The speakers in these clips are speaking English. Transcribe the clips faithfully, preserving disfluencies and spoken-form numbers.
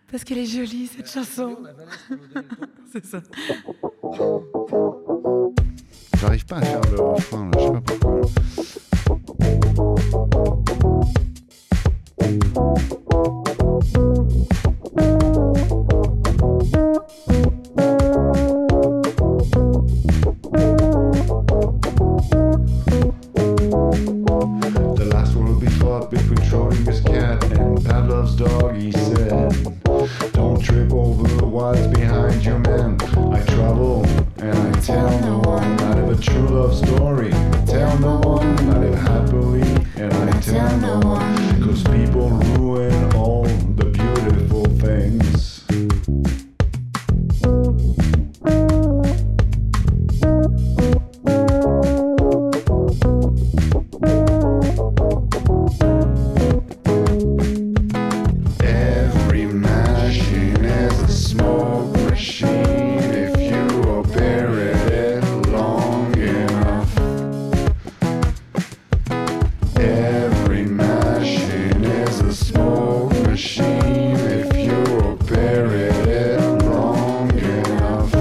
Parce qu'elle est jolie, cette chanson. C'est ça. J'arrive pas à faire le refrain, là, je sais pas pourquoi. The last one will be fought between Schrodinger's cat and Pavlov's dog, he said. Don't trip over what's behind you, man. I travel and I tell no one. I live a true love story. Tell no one. I live happily and I tell no one. Cause people ruin all the beautiful things. Every machine is a smoke machine if you obey it long enough. Every machine is a smoke machine if you obey it long enough.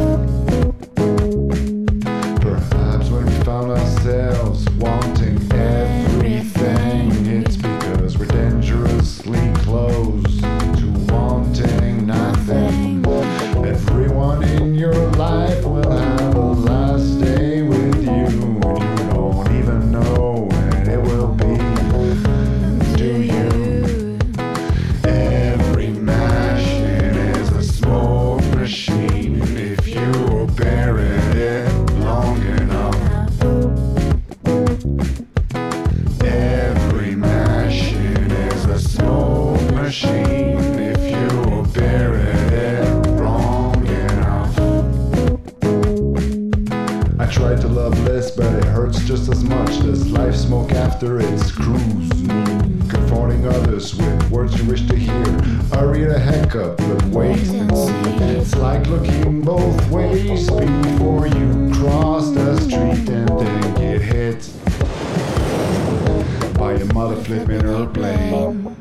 Perhaps when we found ourselves wanting everything, it's because we're dangerously close to wanting nothing. Everyone in your life will have a last day with you, and you don't even know when it will be. Do you? Every machine is a smoke machine if you obey it long enough. Every machine is a smoke machine if you obey it wrong enough. I tried to love less, but it hurts just as much. Does life smoke after its cruise? Confronting others with words you wish to hear. Hurry the heck up, but wait and see. It's like looking both ways before you cross the street and then get hit by a mother flipping airplane.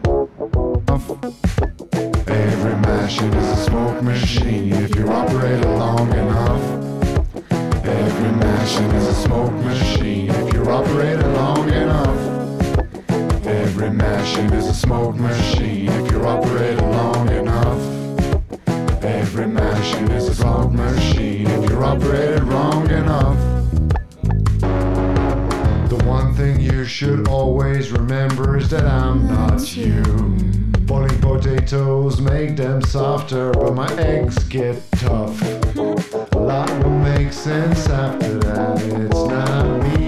Every machine is a smoke machine if you operate it long enough. Every machine is a smoke machine if you operate it long enough. Every machine is a smoke machine if you operate it long enough. Every machine is a smoke machine if you operate it wrong enough. The one thing you should always remember is that I'm not you. Boiling potatoes make them softer, but my eggs get tough. A lot will make sense after that. It's not me.